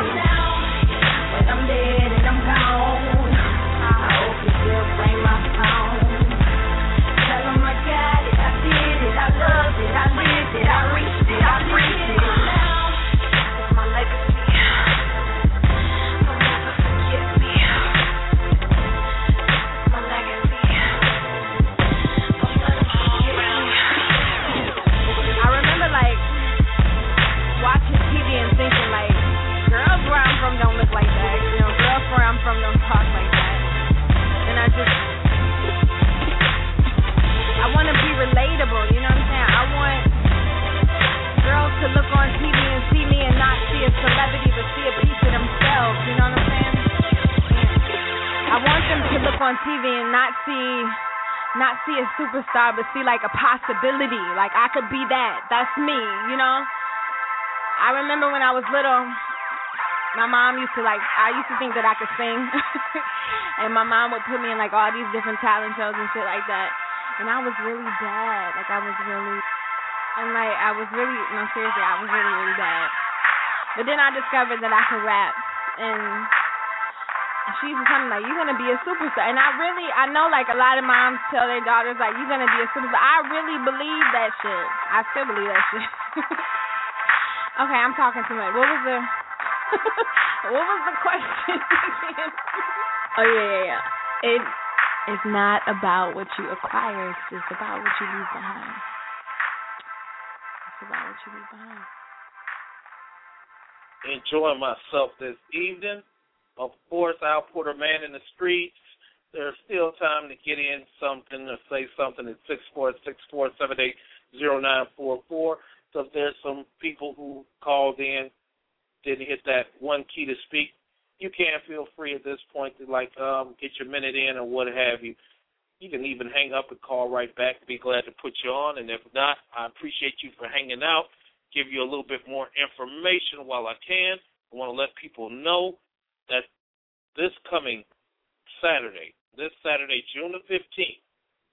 When I'm dead and I'm gone, I hope you still play my song. Tell them I got it, I did it, I loved it, I lived it, I reached it, I breathed it. It's my legacy. Don't ever forget me. It's my legacy. Don't ever forget me. I remember like watching T V and thinking like, girls where I'm from don't look like that. You know, girls where I'm from don't talk like that. And I just, I want to be relatable. You know what I'm saying? I want girls to look on T V and see me and not see a celebrity, but see a piece of themselves. You know what I'm saying? I want them to look on T V and not see not see a superstar, but see like a possibility. Like I could be that. That's me, you know? I remember when I was little, my mom used to like, I used to think that I could sing. And my mom would put me in like all these different talent shows and shit like that. And I was really bad. Like I was really, and like I was really, no seriously, I was really, really bad. But then I discovered that I could rap. And she used to tell me, like, you're going to be a superstar. And I really, I know, like, a lot of moms tell their daughters, like, you're going to be a superstar. I really believe that shit. I still believe that shit. Okay, I'm talking too much. What was the, what was the question again? Oh, yeah, yeah, yeah. It, it's not about what you acquire. It's just about what you leave behind. It's about what you leave behind. Enjoying myself this evening. Of course, Al Porter, Man in the Streets. There's still time to get in something or say something at six four six, four seven eight, zero nine four four. So if there's some people who called in, didn't hit that one key to speak, you can feel free at this point to, like, um, get your minute in or what have you. You can even hang up and call right back. Be glad to put you on. And if not, I appreciate you for hanging out. Give you a little bit more information while I can. I want to let people know that this coming Saturday, this Saturday, June the fifteenth,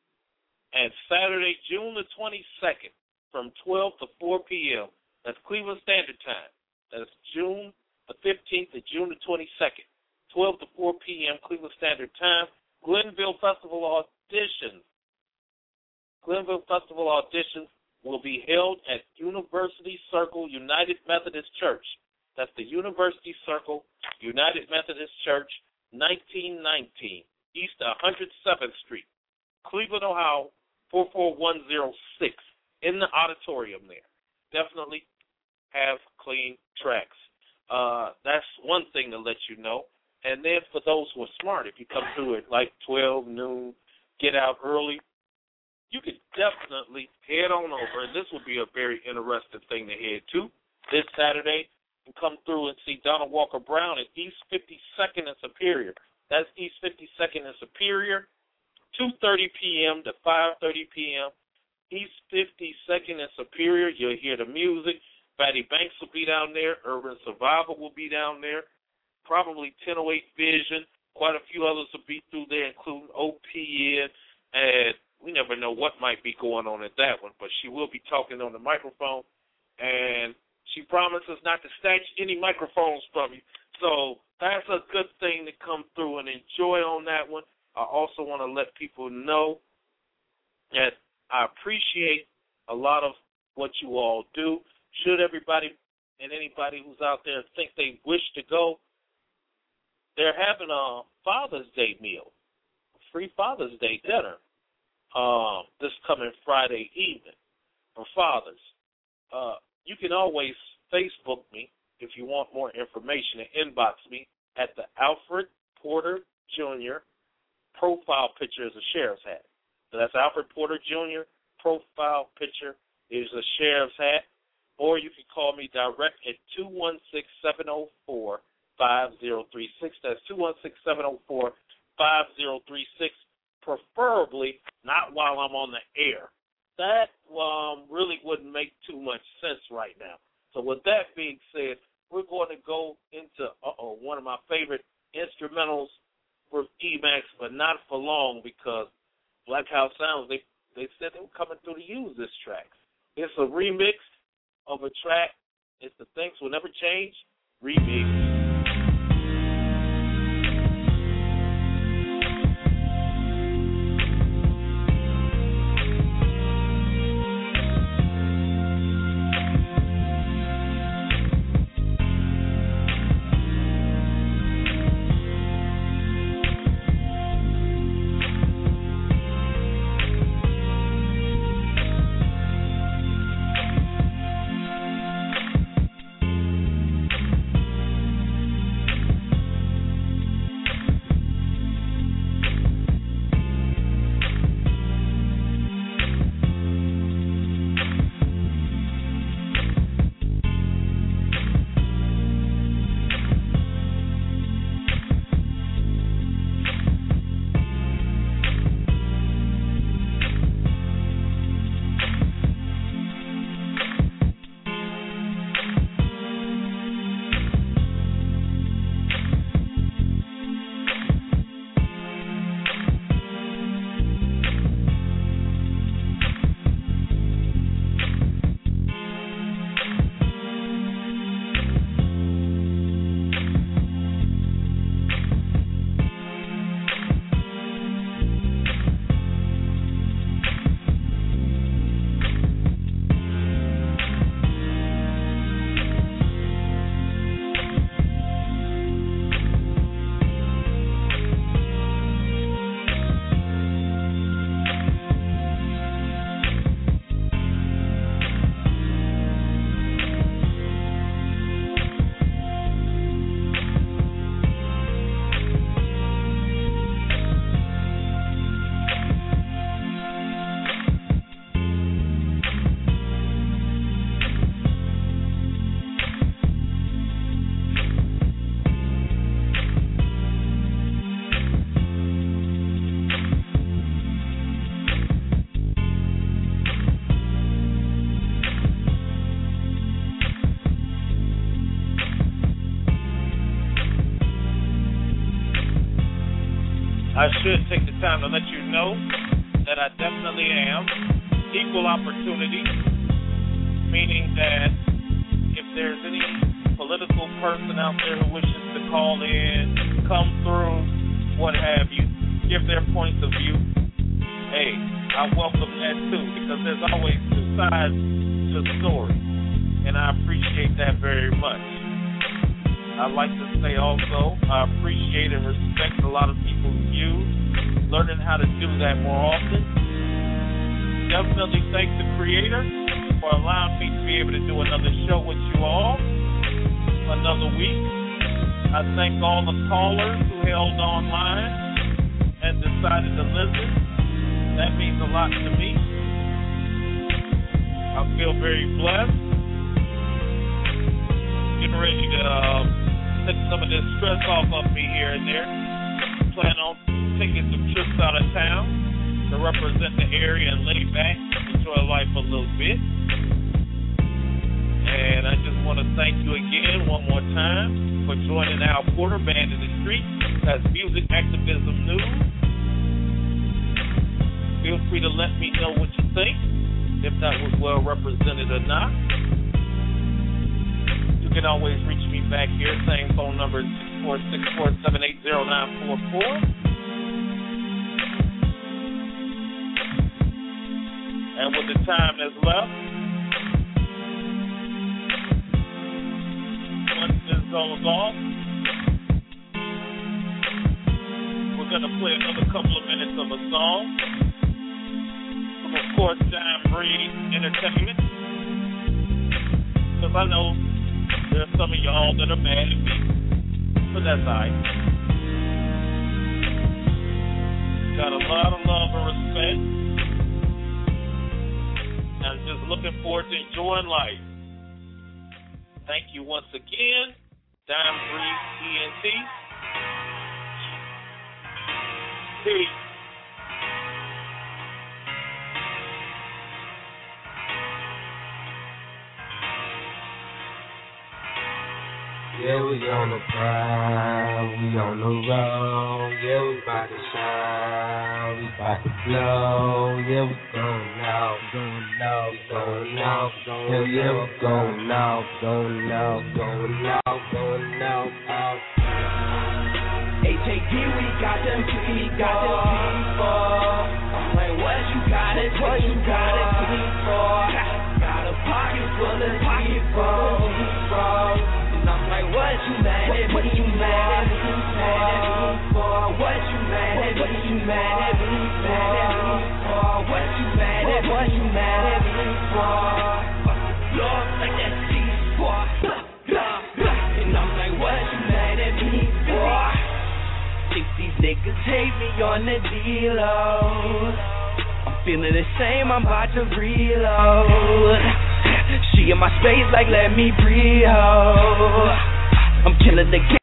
and Saturday, June the twenty-second, from twelve to four p.m., that's Cleveland Standard Time. That's June the fifteenth to June the twenty-second, twelve to four p.m., Cleveland Standard Time. Glenville Festival auditions. Glenville Festival auditions will be held at University Circle United Methodist Church. That's the University Circle United Methodist Church, nineteen nineteen, East one hundred seventh Street, Cleveland, Ohio, four four one zero six, in the auditorium there. Definitely have clean tracks. Uh, that's one thing to let you know. And then for those who are smart, if you come through at like twelve noon, get out early, you could definitely head on over, and this will be a very interesting thing to head to this Saturday, and come through and see Donald Walker Brown at East fifty-second and Superior. That's East fifty-second and Superior, two thirty p.m. to five thirty p.m. East fifty-second and Superior, you'll hear the music. Fatty Banks will be down there. Urban Survival will be down there. Probably ten oh eight Vision. Quite a few others will be through there, including O P N, and we never know what might be going on at that one, but she will be talking on the microphone, and she promises not to snatch any microphones from you. So that's a good thing to come through and enjoy on that one. I also want to let people know that I appreciate a lot of what you all do. Should everybody and anybody who's out there think they wish to go, they're having a Father's Day meal, a free Father's Day dinner. Um, this coming Friday evening for fathers. Uh, you can always Facebook me if you want more information and inbox me at the Alfred Porter Junior profile picture is a sheriff's hat. So that's Alfred Porter Junior profile picture is a sheriff's hat. Or you can call me direct at two one six, seven oh four, five oh three six. That's two one six, seven oh four, five oh three six. Preferably not while I'm on the air. That um, really wouldn't make too much sense right now. So with that being said, we're going to go into uh-oh, one of my favorite instrumentals for E-Max, but not for long because Black House Sounds, they, they said they were coming through to use this track. It's a remix of a track. It's the Things Will Never Change remix. I should take the time to let you know that I definitely am equal opportunity, meaning that if there's any political person out there who wishes to call in, come through, what have you, give their points of view, hey, I welcome that too, because there's always two sides to the story, and I appreciate that very much. I'd like to say also, I appreciate and respect a lot of people's views, learning how to do that more often. Definitely thank the Creator for allowing me to be able to do another show with you all, another week. I thank all the callers who held online and decided to listen. That means a lot to me. I feel very blessed. Getting ready to uh, take some of this stress off of me here and there. Plan on taking some trips out of town to represent the area and lay back, enjoy life a little bit. And I just want to thank you again one more time for joining our Porter Band in the Street. That's Music Activism News. Feel free to let me know what you think, if that was well represented or not. You can always reach me back here, same phone number, six four six, four seven eight, zero nine four four. And with the time that's left, once this goes off, we're going to play another couple of minutes of a song from, of course, Dime Breed Entertainment. Because I know there's some of y'all that are mad at me, but that's all right. Got a lot of love and respect. I'm just looking forward to enjoying life. Thank you once again, Dime Breed E N T. Peace. Yeah, we on the prowl, we on the road, yeah, we bout to shine, we bout to blow, yeah, we going out, going out, going out, hell yeah, we going out, going out, going out, going out, out. H A D, we got them people, got them people. I'm like, what you got it, what you got it, people. Got a pocket full of people. I'm like, what you mad at me, you mad at me for? What you mad at me, you mad at me for? What you mad at me, you mad at me for? Lord, like that C for, and I'm like, what you mad at me for? If these niggas hate me on the D-Lo, I'm feeling the same, I'm about to reload. She in my space like let me breathe, oh. I'm killing the game.